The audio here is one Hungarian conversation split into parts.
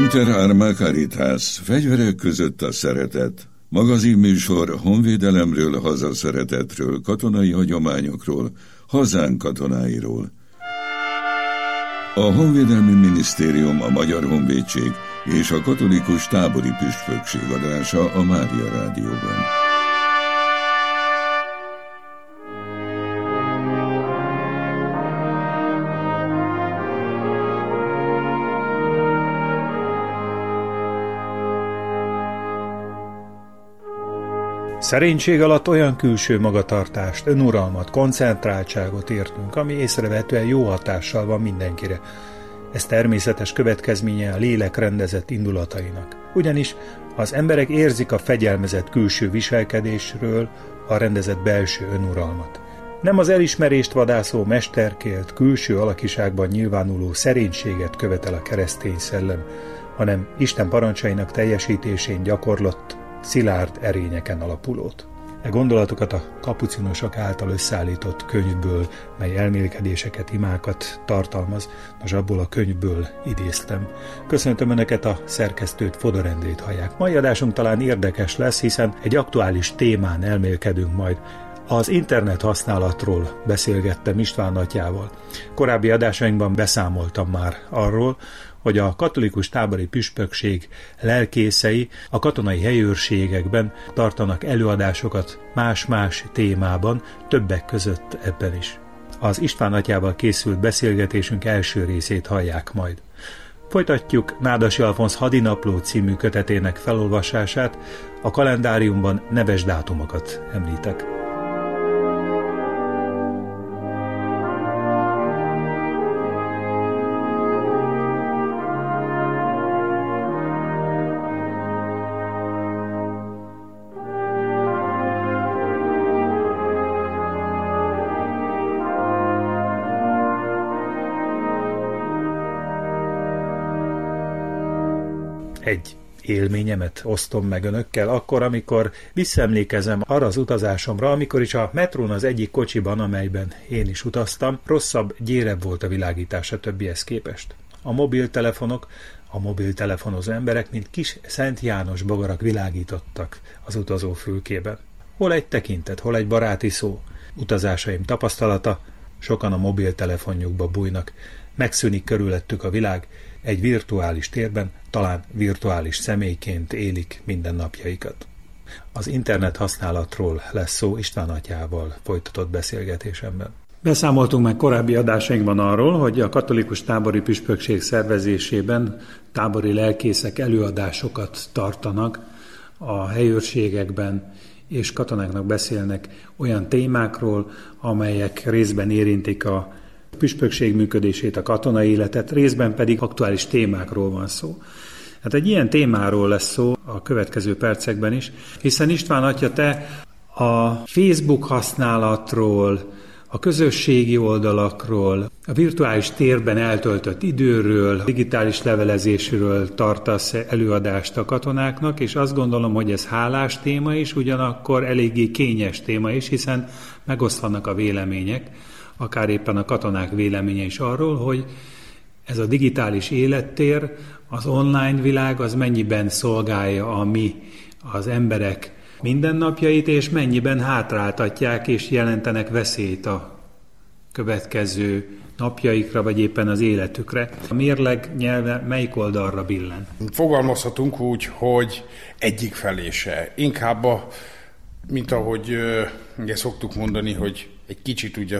Inter Arma Caritas, fegyverek között a szeretet. Magazinműsor honvédelemről, hazaszeretetről, katonai hagyományokról, hazánk katonáiról. A Honvédelmi Minisztérium, a Magyar Honvédség és a Katolikus Tábori Püspökség adása a Mária Rádióban. Szerénység alatt olyan külső magatartást, önuralmat, koncentráltságot értünk, ami észrevehetően jó hatással van mindenkire. Ez természetes következménye a lélek rendezett indulatainak. Ugyanis az emberek érzik a fegyelmezett külső viselkedésről a rendezett belső önuralmat. Nem az elismerést vadászó mesterkélt, külső alakiságban nyilvánuló szerénységet követel a keresztény szellem, hanem Isten parancsainak teljesítésén gyakorlott, szilárd erényeken alapulót. E gondolatokat a kapucinosok által összeállított könyvből, mely elmélkedéseket, imákat tartalmaz, most abból a könyvből idéztem. Köszöntöm Önöket, a szerkesztőt, Fodor Endrét hallják. Mai adásunk talán érdekes lesz, hiszen egy aktuális témán elmélkedünk majd. Az internet használatról beszélgettem István atyával. Korábbi adásainkban beszámoltam már arról, hogy a katolikus tábori püspökség lelkészei a katonai helyőrségekben tartanak előadásokat más-más témában, többek között ebben is. Az István atyával készült beszélgetésünk első részét hallják majd. Folytatjuk Nádasi Alfonz Hadinapló című kötetének felolvasását, a kalendáriumban neves dátumokat említek. Egy élményemet osztom meg Önökkel, akkor, amikor visszaemlékezem arra az utazásomra, amikor is a metrón az egyik kocsiban, amelyben én is utaztam, rosszabb, gyérebb volt a világítás a többihez képest. A mobiltelefonok, a mobiltelefonozó emberek, mint kis Szent János bogarak világítottak az utazó fülkében. Hol egy tekintet, hol egy baráti szó. Utazásaim tapasztalata, sokan a mobiltelefonjukba bújnak, megszűnik körülöttük a világ, egy virtuális térben, talán virtuális személyként élik mindennapjaikat. Az internet használatról lesz szó István atyával folytatott beszélgetésemben. Beszámoltunk meg korábbi adásainkban arról, hogy a katolikus tábori püspökség szervezésében tábori lelkészek előadásokat tartanak a helyőrségekben, és katonáknak beszélnek olyan témákról, amelyek részben érintik a püspökség működését, a katonai életet, részben pedig aktuális témákról van szó. Hát egy ilyen témáról lesz szó a következő percekben is, hiszen István atya, te a Facebook használatról, a közösségi oldalakról, a virtuális térben eltöltött időről, digitális levelezésről tartasz előadást a katonáknak, és azt gondolom, hogy ez hálás téma is, ugyanakkor eléggé kényes téma is, hiszen megoszlanak a vélemények, akár éppen a katonák véleménye is arról, hogy ez a digitális élettér, az online világ, az mennyiben szolgálja a mi, az emberek mindennapjait, és mennyiben hátráltatják és jelentenek veszélyt a következő napjaikra, vagy éppen az életükre. A mérleg nyelve melyik oldalra billen? Fogalmazhatunk úgy, hogy egyik felé se. Inkább mint ahogy ugye szoktuk mondani, hogy egy kicsit ugye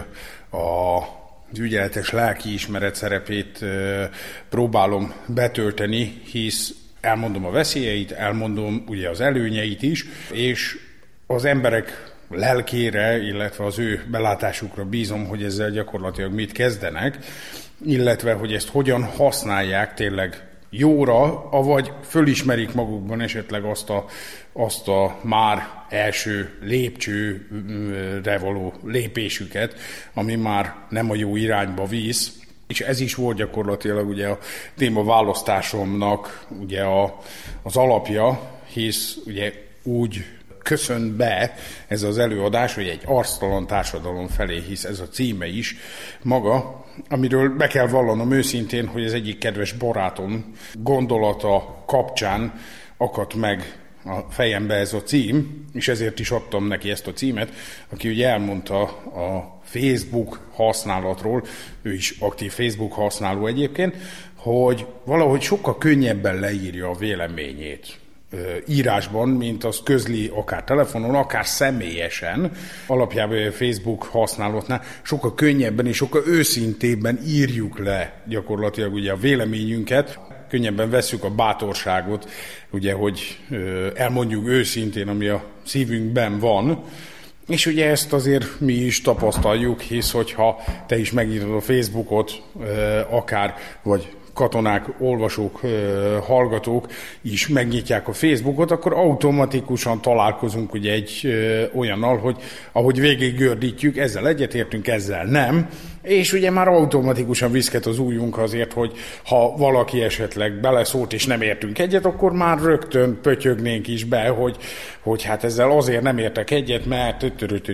az ügyeletes lelkiismeret szerepét próbálom betölteni, hisz elmondom a veszélyeit, elmondom ugye az előnyeit is, és az emberek lelkére, illetve az ő belátásukra bízom, hogy ezzel gyakorlatilag mit kezdenek, illetve hogy ezt hogyan használják tényleg jóra, avagy fölismerik magukban esetleg azt a már első lépcsőre való lépésüket, ami már nem a jó irányba visz. És ez is volt gyakorlatilag ugye a témaválasztásomnak ugye az alapja, hisz ugye úgy köszön be ez az előadás, hogy egy arctalan társadalom felé, hisz ez a címe is maga, amiről be kell vallanom őszintén, hogy az egyik kedves barátom gondolata kapcsán akadt meg a fejembe ez a cím, és ezért is adtam neki ezt a címet, aki ugye elmondta a Facebook használatról, ő is aktív Facebook használó egyébként, hogy valahogy sokkal könnyebben leírja a véleményét írásban, mint az közli akár telefonon, akár személyesen. Alapjában a Facebook használatnál sokkal könnyebben és sokkal őszintébben írjuk le gyakorlatilag ugye a véleményünket, könnyebben vesszük a bátorságot, ugye, hogy elmondjuk őszintén, ami a szívünkben van, és ugye ezt azért mi is tapasztaljuk, hisz hogyha te is megírod a Facebookot, akár, vagy katonák, olvasók, hallgatók is megnyitják a Facebookot, akkor automatikusan találkozunk ugye egy olyannal, hogy ahogy végig gördítjük, ezzel egyetértünk, ezzel nem, és ugye már automatikusan viszket az ujjunk azért, hogy ha valaki esetleg beleszólt és nem értünk egyet, akkor már rögtön pötyögnénk is be, hogy hát ezzel azért nem értek egyet, mert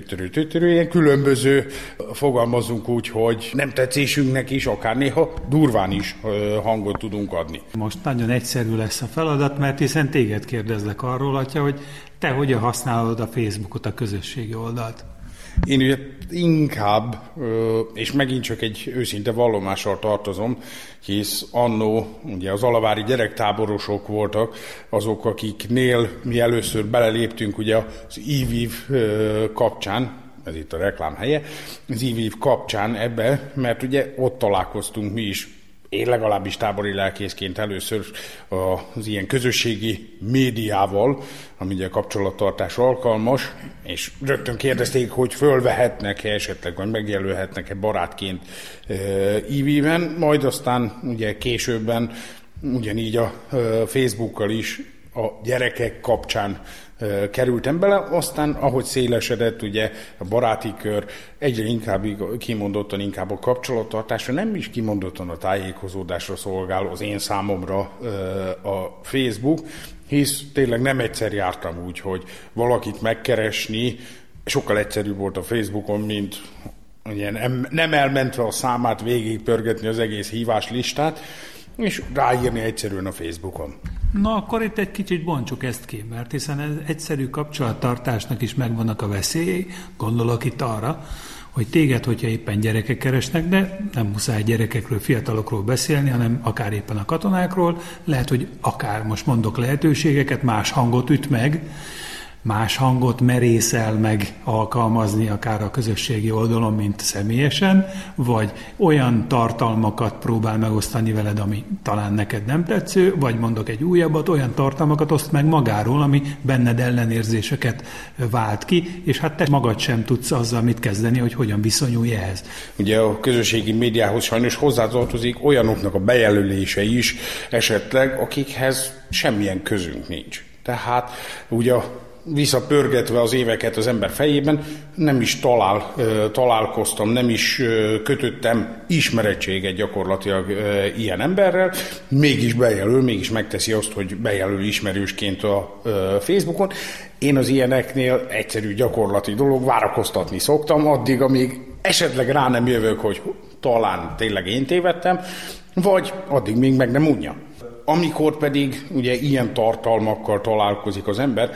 ilyen különböző fogalmazunk úgy, hogy nem tetszésünknek is, akár néha durván is hangot tudunk adni. Most nagyon egyszerű lesz a feladat, mert hiszen téged kérdezlek arról, Atya, hogy te hogyan használod a Facebookot, a közösségi oldalt? Én ugye inkább, és megint csak egy őszinte vallomással tartozom, hisz annó ugye az alavári gyerektáborosok voltak azok, akiknél mi először beleléptünk ugye az IVIV kapcsán, ez itt a reklám helye, az IVIV kapcsán ebbe, mert ugye ott találkoztunk mi is, én legalábbis tábori lelkészként először az ilyen közösségi médiával, ami ugye kapcsolattartás alkalmas, és rögtön kérdezték, hogy fölvehetnek-e esetleg, vagy megjelölhetnek-e barátként IVIV-en, majd aztán ugye későbben ugyanígy a Facebookkal is a gyerekek kapcsán kerültem bele, aztán ahogy szélesedett ugye a baráti kör, egyre inkább kimondottan inkább a kapcsolattartásra, nem is kimondottan a tájékozódásra szolgál az én számomra a Facebook, hisz tényleg nem egyszer jártam úgy, hogy valakit megkeresni, sokkal egyszerűbb volt a Facebookon, mint ugye nem elmentve a számát végigpörgetni az egész híváslistát, és ráírni egyszerűen a Facebookon. Na, akkor itt egy kicsit bontsuk ezt ki, mert hiszen ez egyszerű kapcsolattartásnak is megvannak a veszélyei. Gondolok itt arra, hogy téged, hogyha éppen gyerekek keresnek, de nem muszáj gyerekekről, fiatalokról beszélni, hanem akár éppen a katonákról, lehet, hogy akár most mondok lehetőségeket, más hangot üt meg, más hangot merészel meg alkalmazni akár a közösségi oldalon, mint személyesen, vagy olyan tartalmakat próbál megosztani veled, ami talán neked nem tetsző, vagy mondok egy újabbat, olyan tartalmakat oszt meg magáról, ami benned ellenérzéseket vált ki, és hát te magad sem tudsz azzal mit kezdeni, hogy hogyan viszonyulj ehhez. Ugye a közösségi médiához sajnos hozzátartozik olyanoknak a bejelölése is esetleg, akikhez semmilyen közünk nincs. Tehát ugye visszapörgetve az éveket az ember fejében, nem is találkoztam, nem is kötöttem ismerettséget gyakorlatilag ilyen emberrel, mégis bejelöl, mégis megteszi azt, hogy bejelöl ismerősként a Facebookon. Én az ilyeneknél egyszerű gyakorlati dolog, várakoztatni szoktam, addig, amíg esetleg rá nem jövök, hogy talán tényleg én tévedtem, vagy addig még meg nem unja. Amikor pedig ugye ilyen tartalmakkal találkozik az ember,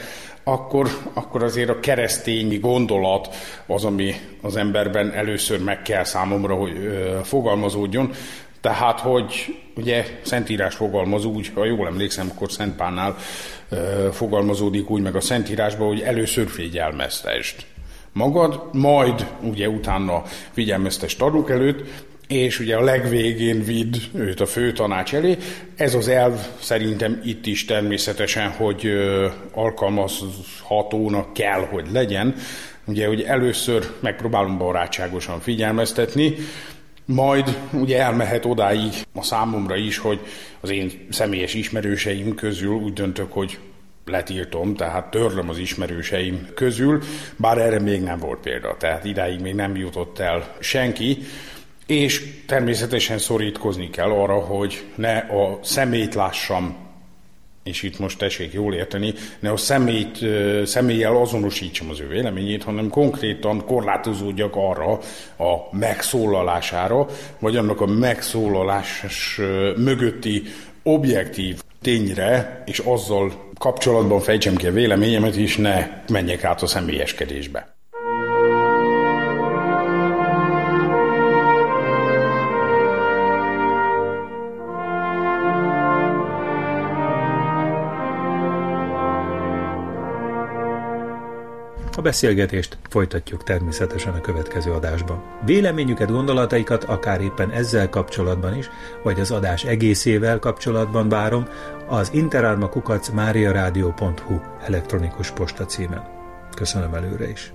akkor azért a keresztény gondolat az, ami az emberben először meg kell számomra, hogy fogalmazódjon. Tehát, hogy ugye Szentírás fogalmaz úgy, ha jól emlékszem, akkor Szent Pálnál fogalmazódik úgy meg a Szentírásban, hogy először figyelmeztesd magad, majd ugye utána figyelmeztesd tagok előtt, és ugye a legvégén vidd őt a főtanács elé. Ez az elv szerintem itt is természetesen, hogy alkalmazhatónak kell, hogy legyen. Ugye, hogy először megpróbálom barátságosan figyelmeztetni, majd ugye elmehet odáig a számomra is, hogy az én személyes ismerőseim közül úgy döntök, hogy letiltom, tehát törlöm az ismerőseim közül, bár erre még nem volt példa, tehát idáig még nem jutott el senki, és természetesen szorítkozni kell arra, hogy ne a szemét lássam és itt most tessék jól érteni, ne a személlyel azonosítsam az ő véleményét, hanem konkrétan korlátozódjak arra a megszólalására, vagy annak a megszólalás mögötti objektív tényre, és azzal kapcsolatban fejtsem ki a véleményemet, és ne menjek át a személyeskedésbe. A beszélgetést folytatjuk természetesen a következő adásban. Véleményüket, gondolataikat akár éppen ezzel kapcsolatban is, vagy az adás egészével kapcsolatban várom az interarma@mariaradio.hu elektronikus posta címen. Köszönöm előre is.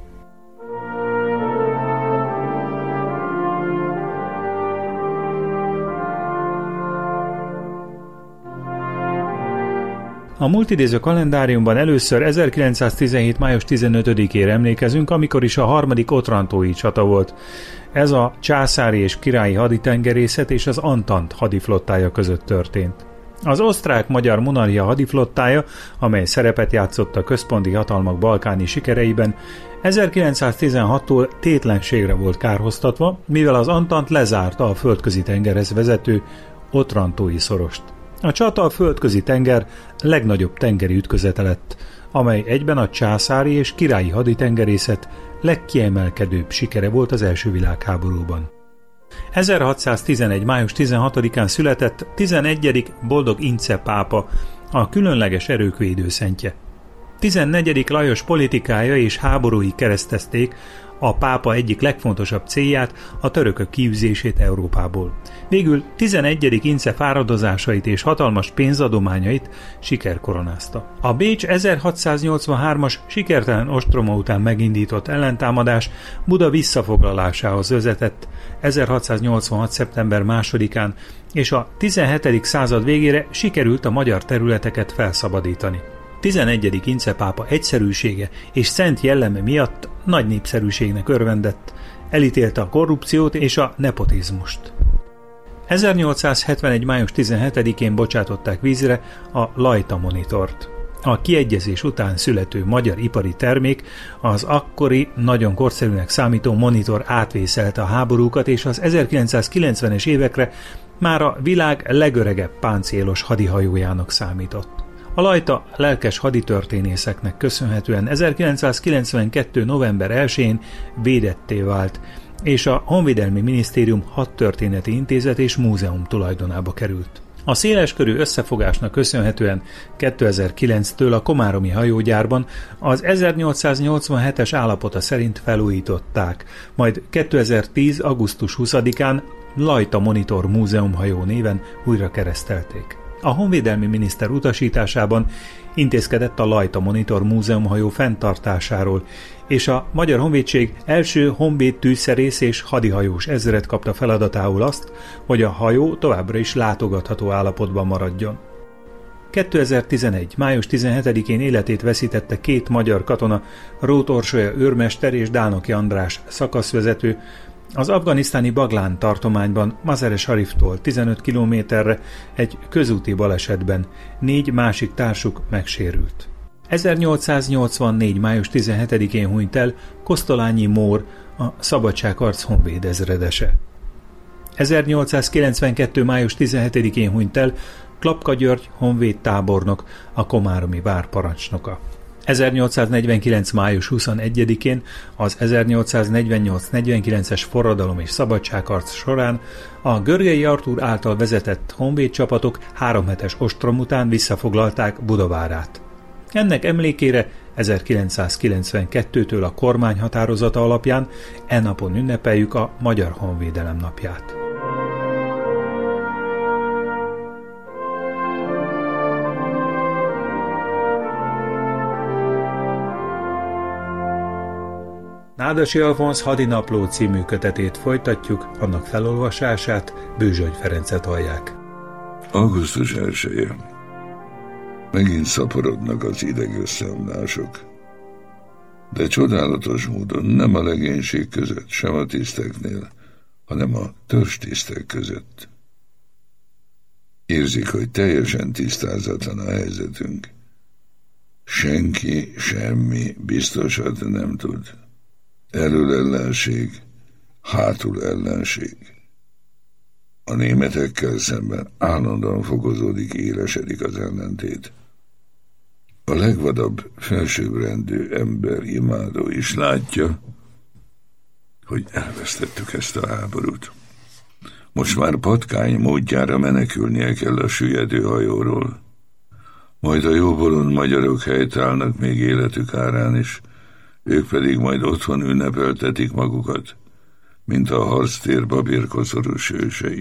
A multidéző kalendáriumban először 1917. május 15-ére emlékezünk, amikor is a harmadik otrantói csata volt. Ez a császári és királyi haditengerészet és az Antant hadiflottája között történt. Az osztrák-magyar monarchia hadiflottája, amely szerepet játszott a központi hatalmak balkáni sikereiben, 1916-tól tétlenségre volt kárhoztatva, mivel az Antant lezárta a földközi tengerhez vezető otrantói szorost. A csata a földközi tenger legnagyobb tengeri ütközete lett, amely egyben a császári és királyi haditengerészet legkiemelkedőbb sikere volt az első világháborúban. 1611. május 16-án született 11. Boldog Ince pápa, a különleges erők védőszentje. 14. Lajos politikája és háborúi keresztezték a pápa egyik legfontosabb célját, a törökök kiűzését Európából. Végül 11. Ince fáradozásait és hatalmas pénzadományait siker koronázta. A Bécs 1683-as sikertelen ostroma után megindított ellentámadás Buda visszafoglalásához vezetett 1686. szeptember 2-án, és a 17. század végére sikerült a magyar területeket felszabadítani. 11. Ince pápa egyszerűsége és szent jelleme miatt nagy népszerűségnek örvendett, elítélte a korrupciót és a nepotizmust. 1871. május 17-én bocsátották vízre a Lajta monitort. A kiegyezés után születő magyar ipari termék, az akkori nagyon korszerűnek számító monitor átvészelte a háborúkat, és az 1990-es évekre már a világ legöregebb páncélos hadihajójának számított. A Lajta lelkes haditörténészeknek köszönhetően 1992. november 1-én védetté vált, és a Honvédelmi Minisztérium Hadtörténeti Intézet és Múzeum tulajdonába került. A széleskörű összefogásnak köszönhetően 2009-től a komáromi hajógyárban az 1887-es állapota szerint felújították, majd 2010. augusztus 20-án Lajta Monitor Múzeum hajó néven újra keresztelték. A honvédelmi miniszter utasításában intézkedett a Lajta Monitor múzeumhajó fenntartásáról, és a Magyar Honvédség első honvéd tűzszerész és hadihajós ezred kapta feladatául azt, hogy a hajó továbbra is látogatható állapotban maradjon. 2011. május 17-én életét veszítette 2 magyar katona, Róth Orsolya őrmester és Dálnoki András szakaszvezető, az afganisztáni Baglán tartományban Mazar-e-Shariftól 15 kilométerre egy közúti balesetben 4 másik társuk megsérült. 1884. május 17-én hunyt el Kosztolányi Mór, a Szabadságharc honvéd ezredese. 1892. május 17-én hunyt el Klapka György honvéd tábornok, a komáromi vár parancsnoka. 1849. május 21-én az 1848-49-es forradalom és szabadságharc során a Görgei Artúr által vezetett honvédcsapatok 3 hetes ostrom után visszafoglalták Budavárát. Ennek emlékére 1992-től a kormány határozata alapján e napon ünnepeljük a Magyar Honvédelem napját. Nádasi Alfonz Hadinapló című kötetét folytatjuk, annak felolvasását Bőzsony Ferencet hallják. Augusztus 1-je. Megint szaporodnak az idegösszeomlások. De csodálatos módon nem a legénység között, sem a tiszteknél, hanem a törzstisztek között. Érzik, hogy teljesen tisztázatlan a helyzetünk. Senki, semmi biztosat nem tud. Elől ellenség, hátul ellenség. A németekkel szemben állandóan fokozódik, élesedik az ellentét. A legvadabb, felsőbbrendű ember imádó is látja, hogy elvesztettük ezt a háborút. Most már patkány módjára menekülnie kell a süllyedő hajóról. Majd a jó bolond magyarok helytállnak még életük árán is, ők pedig majd otthon ünnepeltetik magukat, mint a harctér babérkoszorús ősei.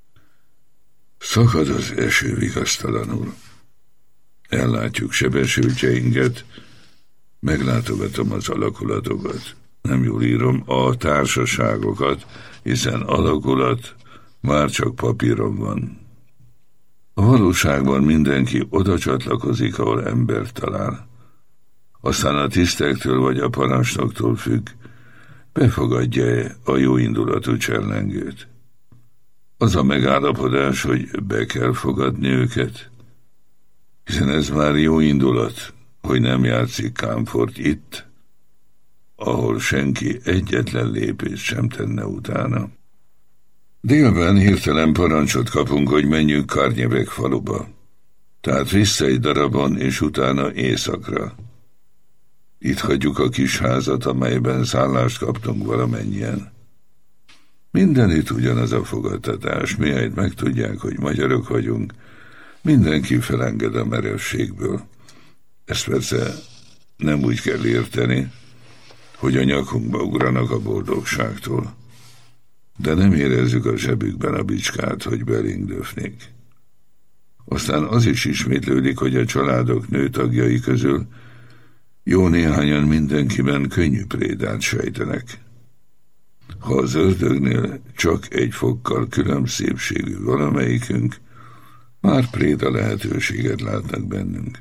Szakad az eső vigasztalanul. Ellátjuk sebesültjeinket, meglátogatom az alakulatokat. Nem jól írom a társaságokat, hiszen alakulat már csak papíron van. A valóságban mindenki oda csatlakozik, ahol ember talál. Aztán a tisztektől vagy a parancsnoktól függ, befogadja-e a jóindulatú csellengőt. Az a megállapodás, hogy be kell fogadni őket, hiszen ez már jó indulat, hogy nem játszik Kámfort itt, ahol senki egyetlen lépést sem tenne utána. Délben hirtelen parancsot kapunk, hogy menjünk Karnyevek faluba, tehát vissza egy darabon, és utána északra. Itt hagyjuk a kis házat, amelyben szállást kaptunk valamennyien. Mindenütt ugyanaz a fogadtatás, mihelyt megtudják, hogy magyarok vagyunk, mindenki felenged a merevségből. Ezt persze nem úgy kell érteni, hogy a nyakunkba ugranak a boldogságtól, de nem érezzük a zsebükben a bicskát, hogy belingdöfnék. Aztán az is ismétlődik, hogy a családok nőtagjai közül jó néhányan mindenkiben könnyű prédát sejtenek. Ha az ördögnél csak egy fokkal külön szépségű valamelyikünk, már préda lehetőséget látnak bennünk.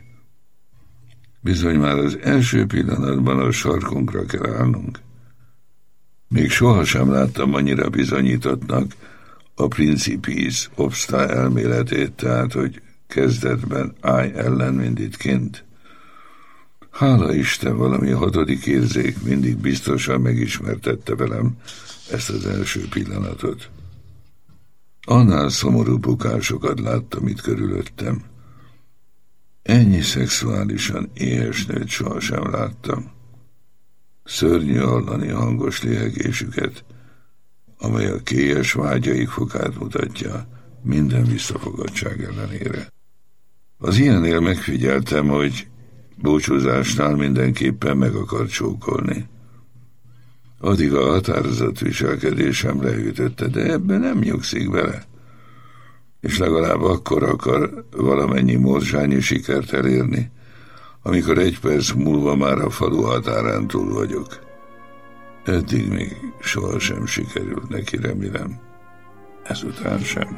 Bizony már az első pillanatban a sarkunkra kell állnunk. Még sohasem láttam annyira bizonyítottnak a principiis obsta elméletét, tehát, hogy kezdetben állj ellen, mint itt kint. Hála Isten, valami hatodik érzék mindig biztosan megismertette velem ezt az első pillanatot. Annál szomorú bukásokat láttam itt körülöttem. Ennyi szexuálisan éhes nőt sohasem láttam. Szörnyű hallani hangos léhegésüket, amely a kélyes vágyaik fokát mutatja minden visszafogottság ellenére. Az ilyennél megfigyeltem, hogy búcsúzásnál mindenképpen meg akar csókolni. Addig a határozott viselkedésem leütötte, de ebben nem nyugszik bele. És legalább akkor akar valamennyi morzsányi sikert elérni, amikor egy perc múlva már a falu határán túl vagyok. Eddig még sohasem sikerült neki, remélem. Ezután sem.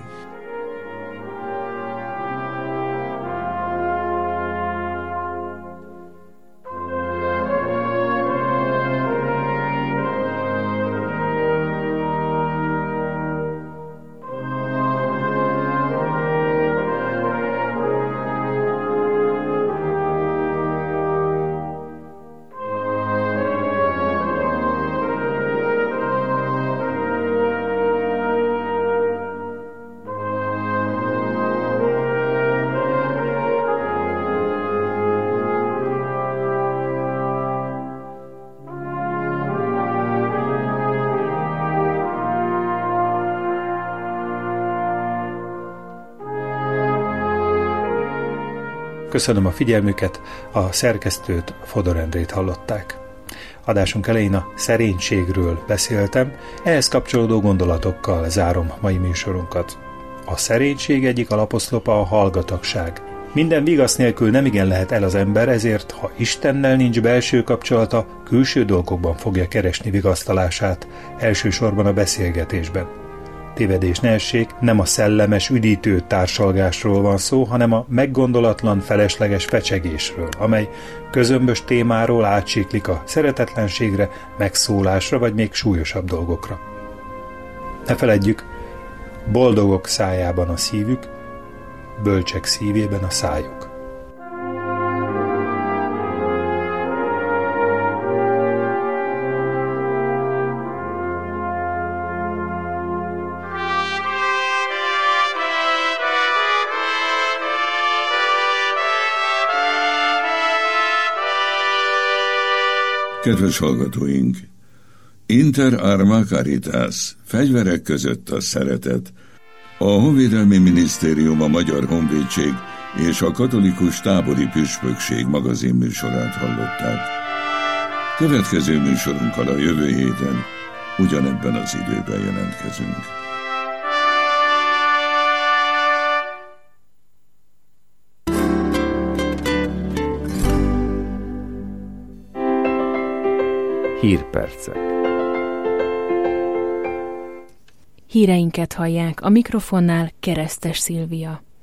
Köszönöm a figyelmüket, a szerkesztőt, Fodor Endrét hallották. Adásunk elején a szerénységről beszéltem, ehhez kapcsolódó gondolatokkal zárom mai műsorunkat. A szerénység egyik alaposzlopa a hallgatagság. Minden vigasz nélkül nemigen lehet el az ember, ezért, ha Istennel nincs belső kapcsolata, külső dolgokban fogja keresni vigasztalását, elsősorban a beszélgetésben. Tévedés ne essék, nem a szellemes, üdítő társalgásról van szó, hanem a meggondolatlan, felesleges fecsegésről, amely közömbös témáról átsiklik a szeretetlenségre, megszólásra vagy még súlyosabb dolgokra. Ne feledjük, boldogok szájában a szívük, bölcsek szívében a szájuk. Kedves hallgatóink! Inter arma caritas, fegyverek között a szeretet. A Honvédelmi Minisztérium, a Magyar Honvédség és a Katolikus Tábori Püspökség magazinműsorát hallották. Következő műsorunkkal a jövő héten ugyanebben az időben jelentkezünk. Hírpercek. Híreinket hallják, a mikrofonnál Keresztes Szilvia.